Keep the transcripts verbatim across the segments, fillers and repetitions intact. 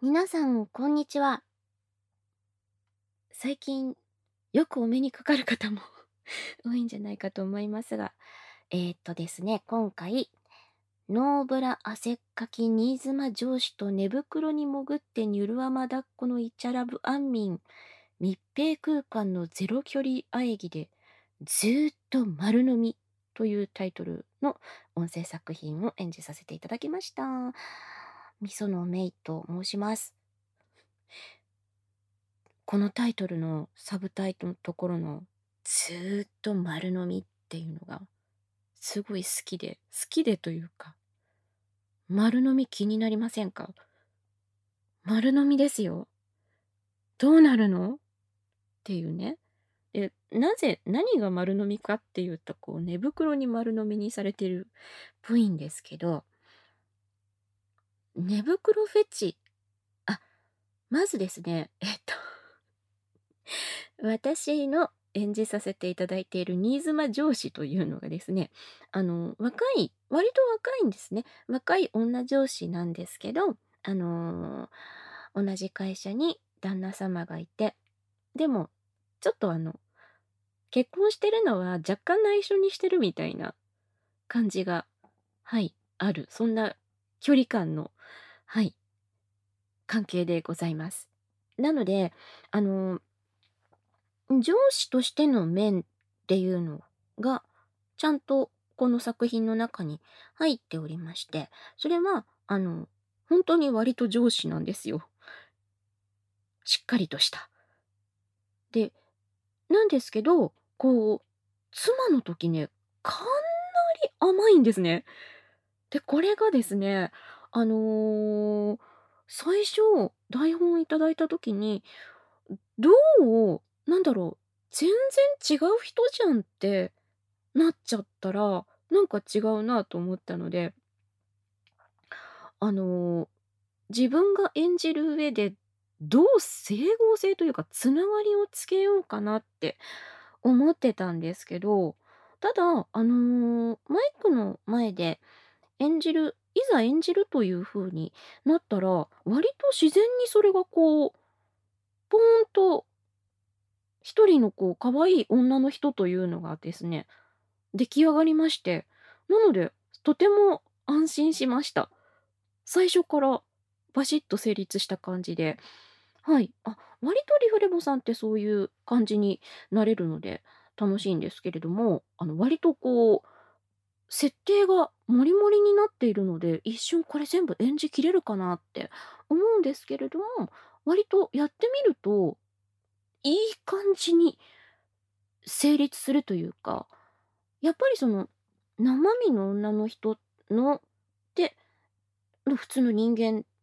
皆さん、こんにちは。最近、よくお目にかかる方も多いんじゃないかと思いますが、えーっとですね、今回、ノーブラ汗っかき新妻上司と寝袋に潜ってニュルアマ抱っこのイチャラブ安眠、密閉空間のゼロ距離喘ぎで、ずーっと丸飲みというタイトルの音声作品を演じさせていただきました。みそのメイと申します。このタイトルのサブタイトルのところのずーっと丸飲みっていうのがすごい好きで、好きでというか、丸飲み気になりませんか？丸飲みですよ。どうなるのっていうね。で、なぜ、何が丸飲みかっていうと、こう寝袋に丸飲みにされてるっぽいんですけど、寝袋フェチ。あ、まずですね、えっと私の演じさせていただいている新妻上司というのがですね、あの、若い、割と若いんですね。若い女上司なんですけど、あの、同じ会社に旦那様がいて、でも、ちょっとあの、結婚してるのは若干内緒にしてるみたいな感じが、はい、ある。そんな距離感の、はい、関係でございます。なので、あの上司としての面っていうのが、ちゃんとこの作品の中に入っておりまして、それは、あの、本当に割と上司なんですよ。しっかりとした。で、なんですけど、こう、妻の時ね、かなり甘いんですね。で、これがですね、あの、最初、台本いただいた時に、どう、なんだろう、全然違う人じゃんってなっちゃったら、なんか違うなと思ったので、あの、自分が演じる上で、どう整合性というか、つながりをつけようかなって思ってたんですけど、ただ、あの、マイクの前で演じるいざ演じるという風になったら、割と自然にそれがこう、ポーンと一人のこう可愛い女の人というのがですね、出来上がりまして、なので、とても安心しました。最初からバシッと成立した感じで、はい。あ、割とリフレボさんってそういう感じになれるので楽しいんですけれども、あの割とこう、設定がモリモリになっているので、一瞬これ全部演じきれるかなって思うんですけれども、割とやってみると、いい感じに成立するというか、やっぱりその、生身の女の人ので、の普通の人間って、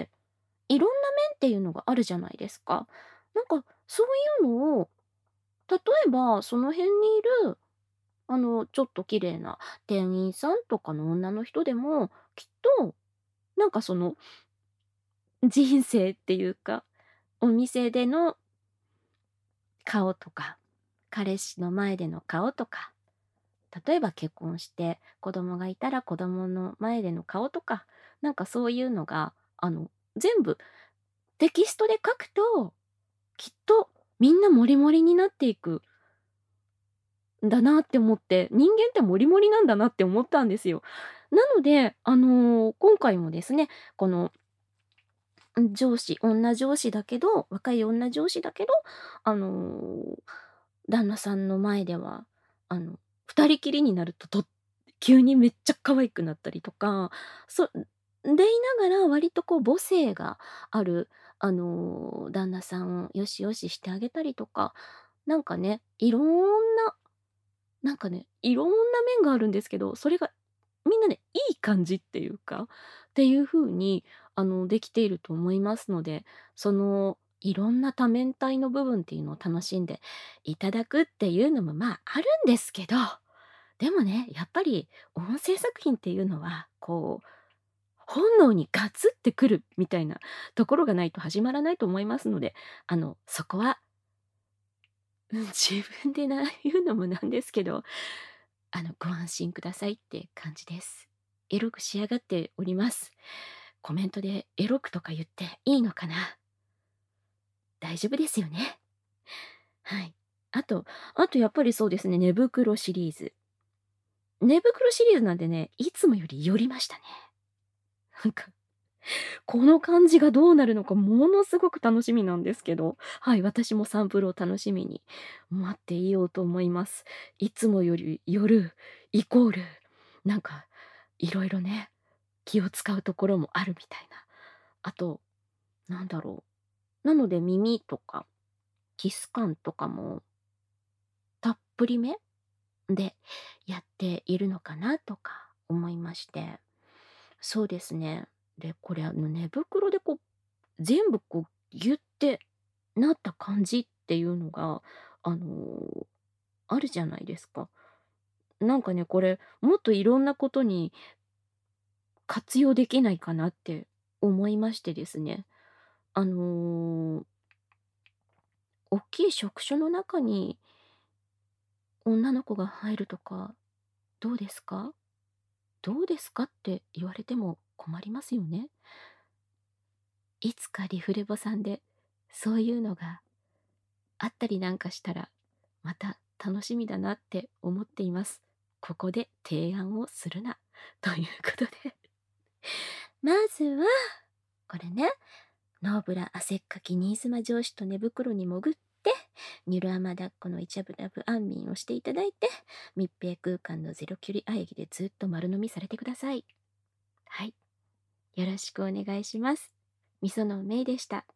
いろんな面っていうのがあるじゃないですか。なんか、そういうのを、例えばその辺にいる、あの、ちょっと綺麗な店員さんとかの女の人でも、きっと、なんかその、人生っていうか、お店での顔とか、彼氏の前での顔とか、例えば結婚して子供がいたら子供の前での顔とか、なんかそういうのが、あの、全部テキストで書くと、きっとみんなモリモリになっていくんだなって思って、人間ってモリモリなんだなって思ったんですよ。なので、あの、今回もですね、この、ん、上司女上司だけど若い女上司だけど、あの、旦那さんの前では、あの、二人きりになると、と急にめっちゃ可愛くなったりとか、そでいながら割とこう母性がある、あの、旦那さんをよしよししてあげたりとか、なんかね、いろんな、なんかね、いろんな面があるんですけど、それがみんなね、いい感じっていうか、っていう風に、あの、できていると思いますので、その、いろんな多面体の部分っていうのを楽しんでいただくっていうのも、まあ、あるんですけど、でもね、やっぱり音声作品っていうのは、こう、本能にガツってくるみたいなところがないと始まらないと思いますので、あの、そこは、うん、自分でな言うのもなんですけど、あの、ご安心くださいって感じです。エロく仕上がっております。 コメントでエロくとか言っていいのかな？大丈夫ですよね？はい。あとあとやっぱりそうですね、寝袋シリーズ。寝袋シリーズなんでね、いつもより寄りましたね。なんか、この感じがどうなるのかものすごく楽しみなんですけど、はい、私もサンプルを楽しみに待っていようと思います。いつもより寄るイコール、なんかいろいろね、気を使うところもあるみたいな。あと、なんだろう。なので耳とかキス感とかもたっぷりめでやっているのかなとか思いまして。そうですね。で、これあの寝袋でこう、全部こうギュってなった感じっていうのが、あの、あるじゃないですか。なんかね、これもっといろんなことに活用できないかなって思いましてですね。あの、おっきい職種の中に女の子が入るとか、どうですか？どうですかって言われても困りますよね。いつかリフレボさんで、そういうのがあったりなんかしたら、また楽しみだなって思っています。ここで提案をするな、ということで。まずは、これね、ノーブラ汗っかき新妻上司と寝袋に潜って、ニュルアマ抱っこのイチャブラブ安眠をしていただいて、密閉空間のゼロ距離喘ぎでずっと丸飲みされてください。はい。よろしくお願いします。みそのめいでした。